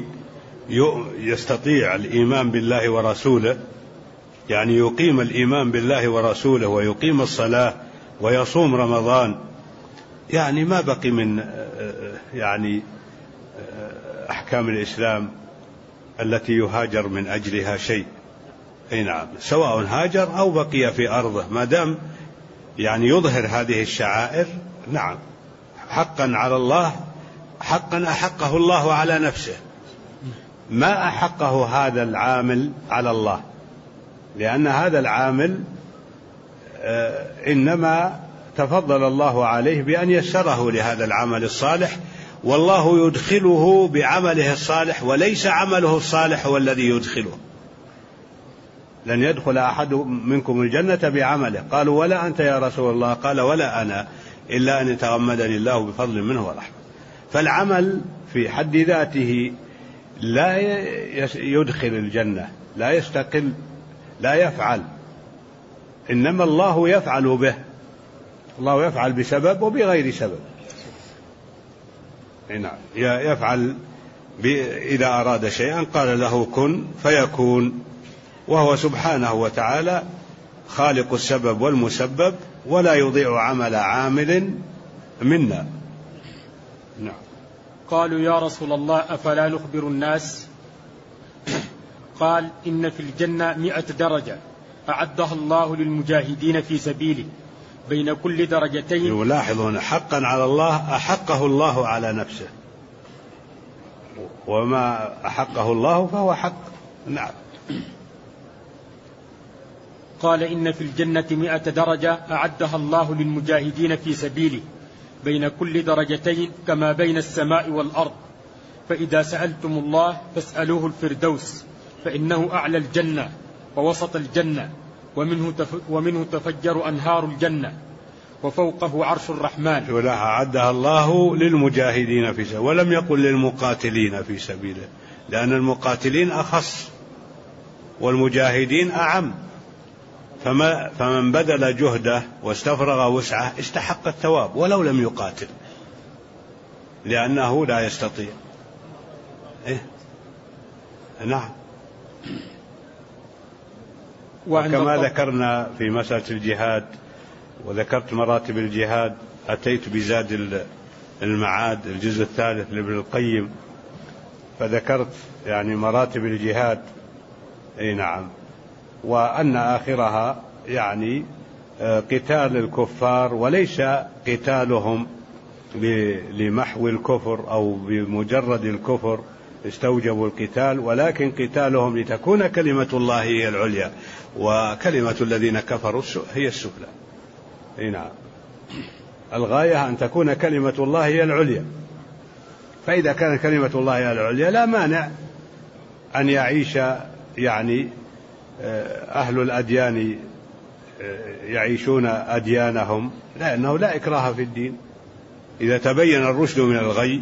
يستطيع الإيمان بالله ورسوله، يعني يقيم الإيمان بالله ورسوله ويقيم الصلاة ويصوم رمضان، يعني ما بقي من يعني أحكام الإسلام التي يهاجر من أجلها شيء. أي نعم. سواء هاجر أو بقي في أرضه ما دام يعني يظهر هذه الشعائر. نعم. حقا على الله، حقا أحقه الله على نفسه، ما أحقه هذا العامل على الله، لأن هذا العامل إنما تفضل الله عليه بأن يسره لهذا العمل الصالح، والله يدخله بعمله الصالح، وليس عمله الصالح هو الذي يدخله. لن يدخل أحد منكم الجنة بعمله. قالوا: ولا أنت يا رسول الله؟ قال: ولا أنا، إلا أن يتغمدني الله بفضل منه ورحمة. فالعمل في حد ذاته لا يدخل الجنة، لا يستقل، لا يفعل، إنما الله يفعل به. الله يفعل بسبب وبغير سبب. نعم، يفعل إذا أراد شيئا قال له كن فيكون، وهو سبحانه وتعالى خالق السبب والمسبب، ولا يضيع عمل عامل منا. نعم. قالوا يا رسول الله أفلا نخبر الناس؟ قال إن في الجنة مئة درجة أعدها الله للمجاهدين في سبيله، بين كل درجتين. يلاحظون حقا على الله أحقه الله على نفسه، وما أحقه الله فهو حق. نعم. قال إن في الجنة مئة درجة أعدها الله للمجاهدين في سبيله، بين كل درجتين كما بين السماء والأرض، فإذا سألتم الله فاسألوه الفردوس، فإنه أعلى الجنة ووسط الجنة، ومنه, تف ومنه تفجر أنهار الجنة، وفوقه عرش الرحمن. ولا أعدها الله للمجاهدين في سبيله، ولم يقل للمقاتلين في سبيله، لأن المقاتلين أخص والمجاهدين أعم. فما فمن بذل جهده واستفرغ وسعه استحق الثواب ولو لم يقاتل، لأنه لا يستطيع. إيه؟ نعم. وكما ذكرنا في مسألة الجهاد، وذكرت مراتب الجهاد، أتيت بزاد المعاد الجزء الثالث لابن القيم، فذكرت يعني مراتب الجهاد. أي نعم. وأن آخرها يعني قتال الكفار، وليس قتالهم لمحو الكفر أو بمجرد الكفر استوجبوا القتال، ولكن قتالهم لتكون كلمة الله هي العليا، وكلمة الذين كفروا هي السفلى. نعم. الغاية أن تكون كلمة الله هي العليا، فإذا كانت كلمة الله هي العليا لا مانع أن يعيش يعني أهل الأديان يعيشون أديانهم، لأنه لا إكراه في الدين. إذا تبين الرشد من الغي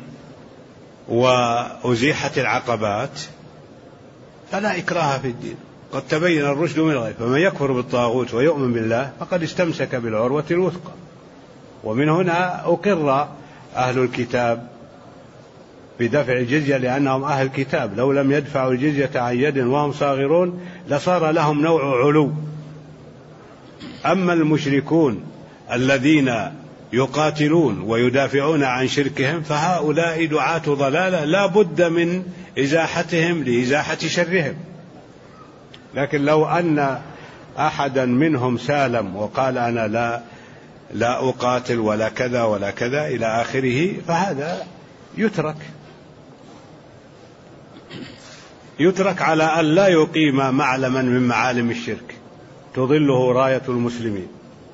وأزيحت العقبات فلا إكراه في الدين، قد تبين الرشد من الغي، فمن يكفر بالطاغوت ويؤمن بالله فقد استمسك بالعروة الوثقى. ومن هنا أقر أهل الكتاب بدفع الجزية لأنهم أهل كتاب، لو لم يدفعوا الجزية عن يد وهم صاغرون لصار لهم نوع علو. أما المشركون الذين يقاتلون ويدافعون عن شركهم فهؤلاء دعاة ضلالة لا بد من إزاحتهم لإزاحة شرهم. لكن لو أن أحدا منهم سالم وقال أنا لا لا أقاتل ولا كذا ولا كذا إلى آخره فهذا يترك يترك على أن لا يقيم معلما من معالم الشرك تظله راية المسلمين.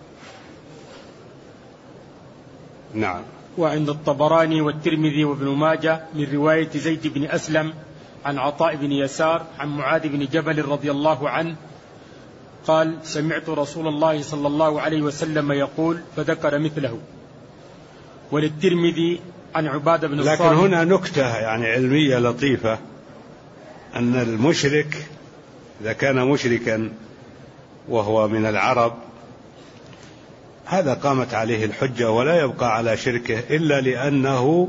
نعم. وعند الطبراني والترمذي وابن ماجه من رواية زيد بن أسلم عن عطاء بن يسار عن معاذ بن جبل رضي الله عنه قال سمعت رسول الله صلى الله عليه وسلم يقول، فذكر مثله. وللترمذي عن عبادة بن الصامت. لكن هنا نكتة يعني علمية لطيفة، أن المشرك إذا كان مشركا وهو من العرب هذا قامت عليه الحجة ولا يبقى على شركه إلا لأنه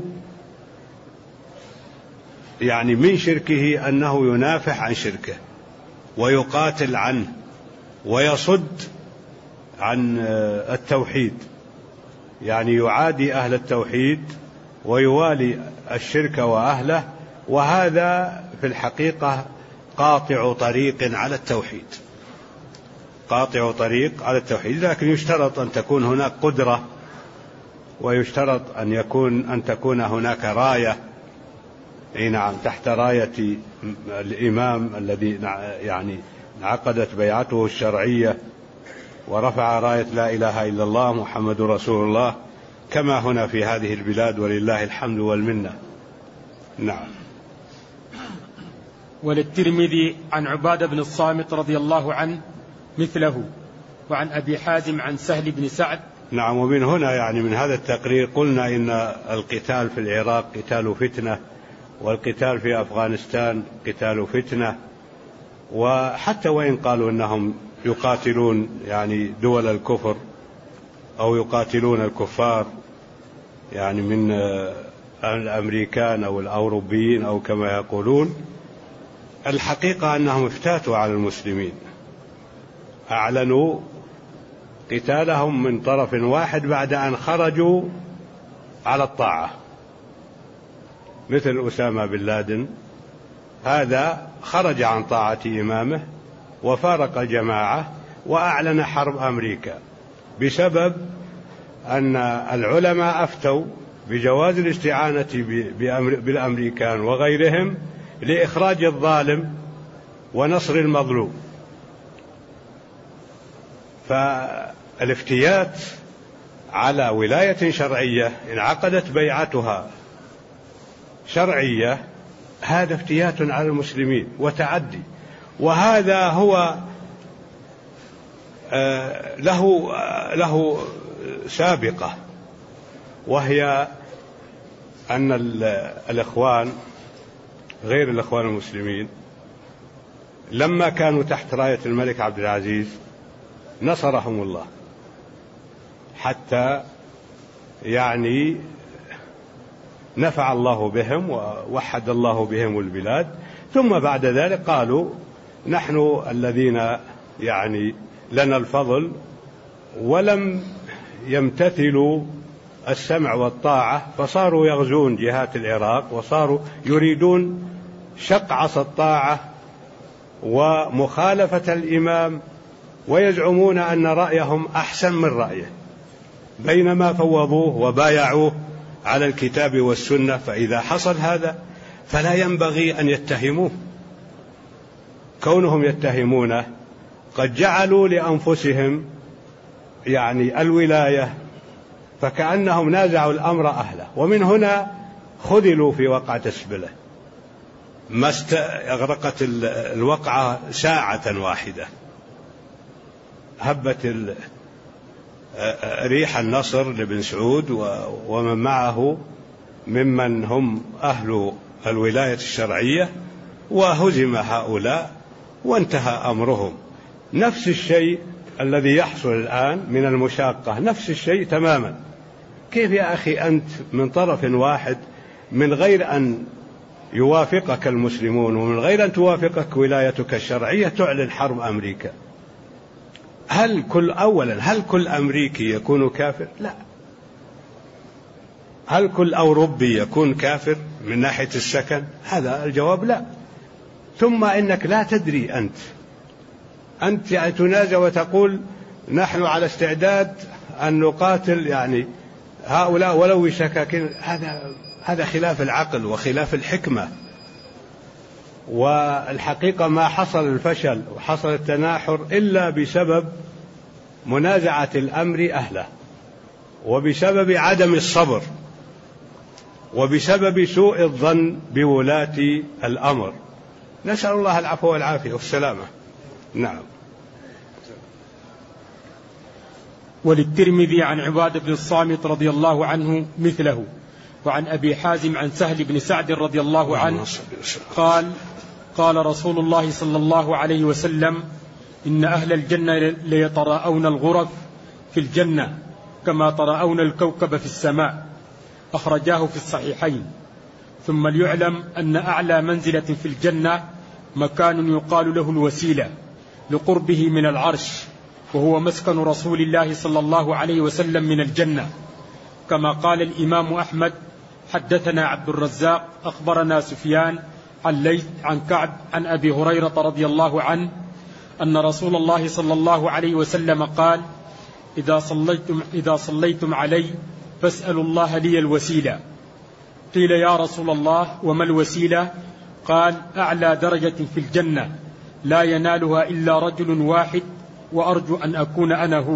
يعني من شركه أنه ينافح عن شركه ويقاتل عنه ويصد عن التوحيد، يعني يعادي أهل التوحيد ويوالي الشرك وأهله، وهذا في الحقيقة قاطع طريق على التوحيد قاطع طريق على التوحيد. لكن يشترط أن تكون هناك قدرة، ويشترط أن يكون أن تكون هناك راية، أي نعم، تحت راية الإمام الذي يعني انعقدت بيعته الشرعية ورفع راية لا إله إلا الله محمد رسول الله، كما هنا في هذه البلاد ولله الحمد والمنة. نعم. وللترمذي عن عبادة بن الصامت رضي الله عنه مثله، وعن أبي حازم عن سهل بن سعد. نعم. ومن هنا يعني من هذا التقرير قلنا إن القتال في العراق قتال فتنة، والقتال في أفغانستان قتال فتنة، وحتى وإن قالوا أنهم يقاتلون يعني دول الكفر أو يقاتلون الكفار يعني من الأمريكان أو الأوروبيين أو كما يقولون، الحقيقة أنهم افتاتوا على المسلمين، أعلنوا قتالهم من طرف واحد بعد أن خرجوا على الطاعة، مثل أسامة بن لادن، هذا خرج عن طاعة إمامه وفارق الجماعة وأعلن حرب أمريكا بسبب أن العلماء أفتوا بجواز الاستعانة بالأمريكان وغيرهم لإخراج الظالم ونصر المظلوم. فالافتيات على ولاية شرعية انعقدت بيعتها شرعية، هذا افتيات على المسلمين وتعدي، وهذا هو له له سابقة، وهي أن الإخوان غير الإخوان المسلمين لما كانوا تحت راية الملك عبد العزيز نصرهم الله حتى يعني نفع الله بهم ووحد الله بهم البلاد، ثم بعد ذلك قالوا نحن الذين يعني لنا الفضل، ولم يمتثلوا السمع والطاعة، فصاروا يغزون جهات العراق وصاروا يريدون شق عصا الطاعة ومخالفة الإمام، ويزعمون أن رأيهم أحسن من رأيه، بينما فوضوه وبايعوه على الكتاب والسنة. فإذا حصل هذا فلا ينبغي أن يتهموه، كونهم يتهمونه قد جعلوا لأنفسهم يعني الولاية، فكأنهم نازعوا الأمر أهله، ومن هنا خذلوا في وقعة السبلة، ما أغرقت الوقعة ساعة واحدة، هبت ريح النصر لابن سعود ومن معه ممن هم أهل الولاية الشرعية، وهزم هؤلاء وانتهى أمرهم. نفس الشيء الذي يحصل الآن من المشاقة، نفس الشيء تماما. كيف يا أخي أنت من طرف واحد من غير أن يوافقك المسلمون ومن غير أن توافقك ولايتك الشرعية تعلن حرب أمريكا؟ هل كل أولا هل كل أمريكي يكون كافر؟ لا. هل كل أوروبي يكون كافر من ناحية السكن؟ هذا الجواب لا. ثم إنك لا تدري، أنت أنت يعني تنازع وتقول نحن على استعداد أن نقاتل يعني هؤلاء ولو شكاكين، هذا هذا خلاف العقل وخلاف الحكمة. والحقيقة ما حصل الفشل وحصل التناحر إلا بسبب منازعة الأمر أهله، وبسبب عدم الصبر، وبسبب سوء الظن بولاة الأمر. نسأل الله العفو والعافية والسلامة. نعم. وللترمذي عن عبادة بن الصامت رضي الله عنه مثله، وعن أبي حازم عن سهل بن سعد رضي الله عنه قال: قال رسول الله صلى الله عليه وسلم: إن أهل الجنة ليتراءون الغرف في الجنة كما تراءون الكوكب في السماء، أخرجاه في الصحيحين. ثم ليعلم أن أعلى منزلة في الجنة مكان يقال له الوسيلة لقربه من العرش، وهو مسكن رسول الله صلى الله عليه وسلم من الجنة، كما قال الإمام أحمد: حدثنا عبد الرزاق أخبرنا سفيان عن ليث عن كعب عن أبي هريرة رضي الله عنه أن رسول الله صلى الله عليه وسلم قال: إذا صليتم, إذا صليتم علي فاسألوا الله لي الوسيلة. قيل: يا رسول الله وما الوسيلة؟ قال: أعلى درجة في الجنة لا ينالها إلا رجل واحد، وأرجو أن أكون أنا هو.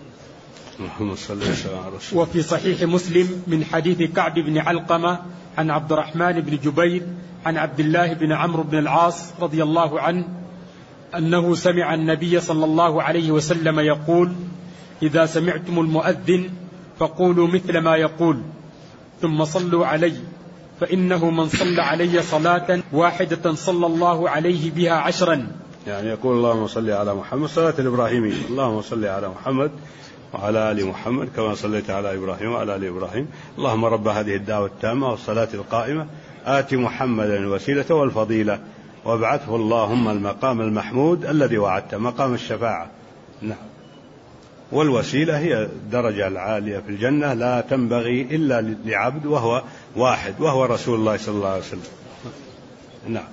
وفي صحيح مسلم من حديث كعب بن علقمة عن عبد الرحمن بن جبير عن عبد الله بن عمرو بن العاص رضي الله عنه أنه سمع النبي صلى الله عليه وسلم يقول: إذا سمعتم المؤذن فقولوا مثل ما يقول، ثم صلوا علي، فإنه من صلى علي صلاة واحدة صلى الله عليه بها عشرا. يعني يقول: اللهم صل على محمد، صلاة الإبراهيمية، اللهم صل على محمد وعلى آل محمد كما صليت على إبراهيم وعلى آل إبراهيم. اللهم رب هذه الدعوة التامة والصلاة القائمة آت محمدا الوسيلة والفضيلة وابعثه اللهم المقام المحمود الذي وعدته، مقام الشفاعة. نعم. والوسيلة هي الدرجة العالية في الجنة لا تنبغي إلا لعبد وهو واحد وهو رسول الله صلى الله عليه وسلم. نعم.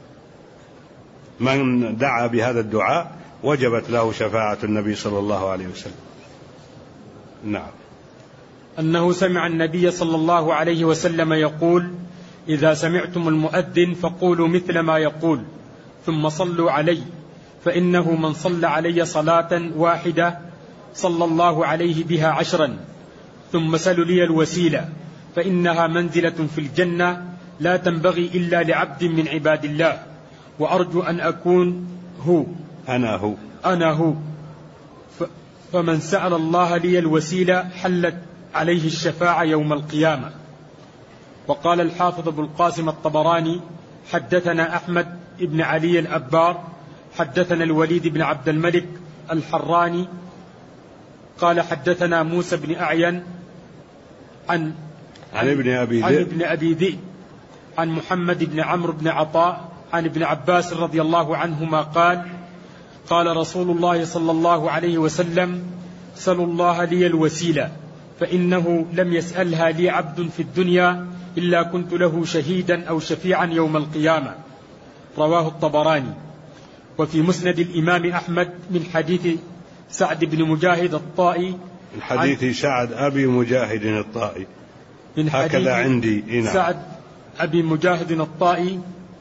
من دعا بهذا الدعاء وجبت له شفاعة النبي صلى الله عليه وسلم. نعم. أنه سمع النبي صلى الله عليه وسلم يقول: إذا سمعتم المؤذن فقولوا مثل ما يقول ثم صلوا علي، فإنه من صلى علي صلاة واحدة صلى الله عليه بها عشرا، ثم سلوا لي الوسيلة فإنها منزلة في الجنة لا تنبغي إلا لعبد من عباد الله، وأرجو أن أكون هو أنا هو أنا هو فمن سأل الله لي الوسيلة حلت عليه الشفاعة يوم القيامة. وقال الحافظ أبو القاسم الطبراني: حدثنا أحمد بن علي الأبار حدثنا الوليد بن عبد الملك الحراني قال حدثنا موسى بن أعين عن عن ابن أبي عن ابن أبي ذئب عن محمد بن عمرو بن عطاء عن ابن عباس رضي الله عنهما قال: قال رسول الله صلى الله عليه وسلم: سلوا الله لي الوسيلة، فإنه لم يسألها لي عبد في الدنيا إلا كنت له شهيدا أو شفيعا يوم القيامة. رواه الطبراني. وفي مسند الإمام أحمد من حديث سعد بن مجاهد الطائي من حديث سعد أبي مجاهد الطائي من هكذا عندي. إنام. سعد أبي مجاهد الطائي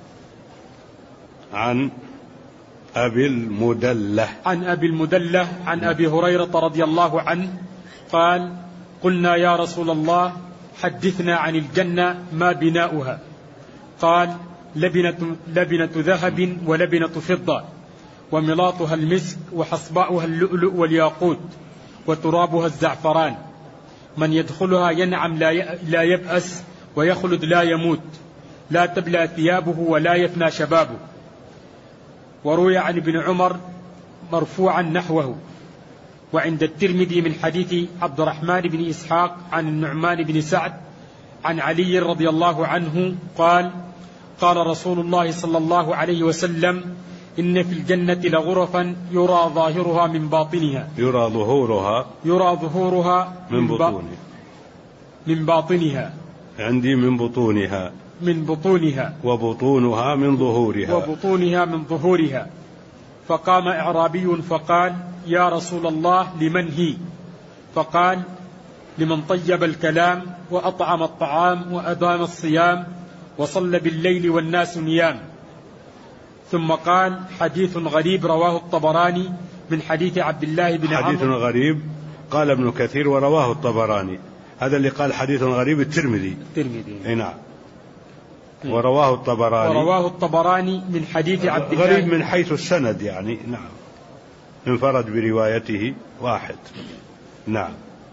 عن أبي المدلة عن أبي المدلة عن أبي هريرة رضي الله عنه قال: قلنا يا رسول الله حدثنا عن الجنة ما بناؤها؟ قال: لبنة, لبنة ذهب ولبنة فضة، وملاطها المسك، وحصباؤها اللؤلؤ والياقوت، وترابها الزعفران، من يدخلها ينعم لا يبأس ويخلد لا يموت، لا تبلى ثيابه ولا يفنى شبابه. وروي عن ابن عمر مرفوعا نحوه. وعند الترمذي من حديث عبد الرحمن بن إسحاق عن النعمان بن سعد عن علي رضي الله عنه قال: قال رسول الله صلى الله عليه وسلم: إن في الجنة لغرفا يرى ظاهرها من باطنها يرى ظهورها يرى ظهورها من بطونها من باطنها عندي من بطونها من بطونها وبطونها من ظهورها وبطونها من ظهورها. فقام إعرابي فقال: يا رسول الله لمن هي؟ فقال: لمن طيب الكلام وأطعم الطعام وأدام الصيام وصلى بالليل والناس نيام. ثم قال: حديث غريب رواه الطبراني من حديث عبد الله بن عمرو. حديث غريب قال ابن كثير ورواه الطبراني. هذا اللي قال حديث غريب الترمذي. الترمذي. اي نعم. ورواه الطبراني ورواه الطبراني من حديث عبد الله. غريب من حيث السند يعني. نعم. انفرد بروايته واحد. نعم.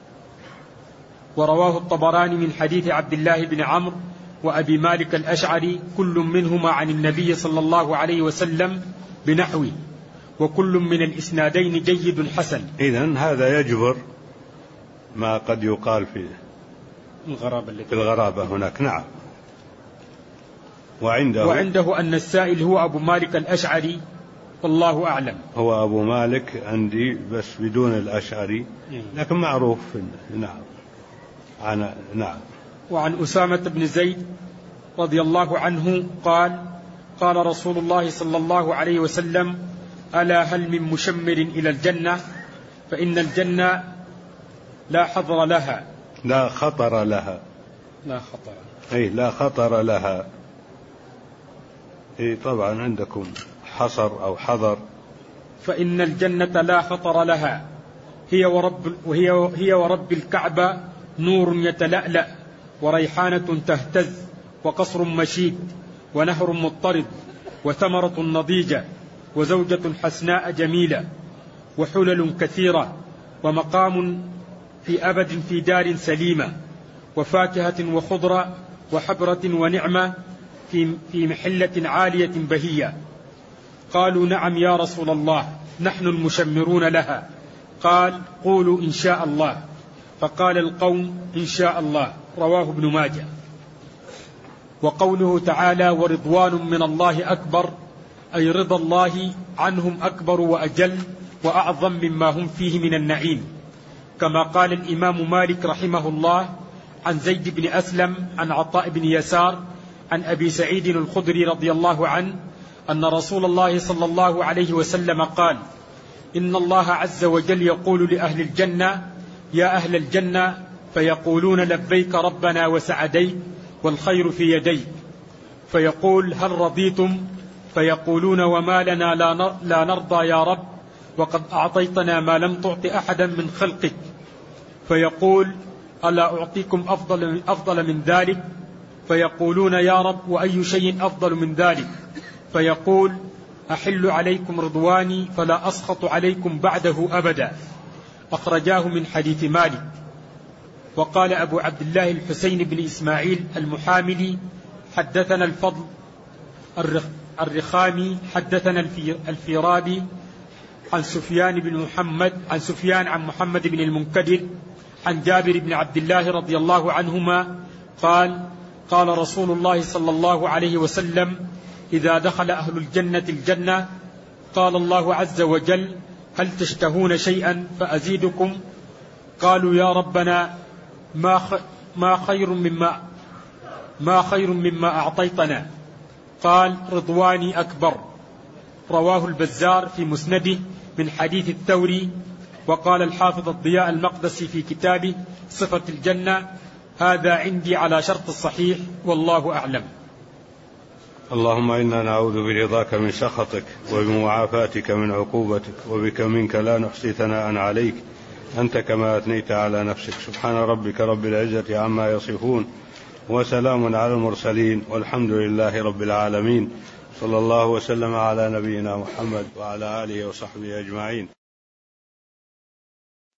ورواه الطبراني من حديث عبد الله بن عمرو وأبي مالك الأشعري كل منهما عن النبي صلى الله عليه وسلم بنحوه، وكل من الإسنادين جيد حسن. إذن هذا يجبر ما قد يقال في الغرابة, في الغرابة هناك. نعم. وعنده, وعنده أن السائل هو أبو مالك الأشعري، والله أعلم. هو أبو مالك عندي بس بدون الأشعري، لكن معروف. نعم. عن نعم. وعن أسامة بن زيد رضي الله عنه قال: قال رسول الله صلى الله عليه وسلم: ألا هل من مشمر إلى الجنة؟ فإن الجنة لا حضر لها لا خطر لها لا خطر أي لا خطر لها. أي طبعا عندكم حصر أو حضر. فإن الجنة لا خطر لها، هي ورب, وهي هي ورب الكعبة نور يتلألأ، وريحانة تهتز، وقصر مشيد، ونهر مضطرد، وثمرة نضيجة، وزوجة حسناء جميلة، وحلل كثيرة، ومقام في أبد في دار سليمة، وفاكهة وخضرة وحبرة ونعمة في في محلة عالية بهية. قالوا: نعم يا رسول الله، نحن المشمرون لها. قال قولوا إن شاء الله، فقال القوم إن شاء الله. رواه ابن ماجه. وقوله تعالى ورضوان من الله أكبر، أي رضا الله عنهم أكبر وأجل وأعظم مما هم فيه من النعيم، كما قال الإمام مالك رحمه الله عن زيد بن أسلم عن عطاء بن يسار عن أبي سعيد الخدري رضي الله عنه أن رسول الله صلى الله عليه وسلم قال إن الله عز وجل يقول لأهل الجنة يا أهل الجنة، فيقولون لبيك ربنا وسعديك والخير في يديك، فيقول هل رضيتم؟ فيقولون وما لنا لا نرضى يا رب، وقد أعطيتنا ما لم تعط أحدا من خلقك. فيقول ألا أعطيكم أفضل, أفضل من ذلك؟ فيقولون يا رب وأي شيء أفضل من ذلك؟ فيقول أحل عليكم رضواني فلا أسخط عليكم بعده أبدا. أخرجاه من حديث مالك. وقال أبو عبد الله الحسين بن إسماعيل المحاملي حدثنا الفضل الرخامي حدثنا الفيرابي عن سفيان بن محمد عن سفيان عن محمد بن المنكدر عن جابر بن عبد الله رضي الله عنهما قال قال رسول الله صلى الله عليه وسلم إذا دخل أهل الجنة الجنة قال الله عز وجل هل تشتهون شيئا فأزيدكم؟ قالوا يا ربنا ما ما خير مما ما خير مما أعطيتنا؟ قال رضواني أكبر. رواه البزار في مسنده من حديث الثوري. وقال الحافظ الضياء المقدسي في كتابه صفة الجنة هذا عندي على شرط الصحيح والله أعلم. اللهم إنا نعوذ برضاك من سخطك وبمعافاتك من عقوبتك، وبك منك لا نحصي ثناء عليك أنت كما أثنيت على نفسك. سبحان ربك رب العزة عما يصفون وسلام على المرسلين والحمد لله رب العالمين. صلى الله وسلم على نبينا محمد وعلى آله وصحبه أجمعين.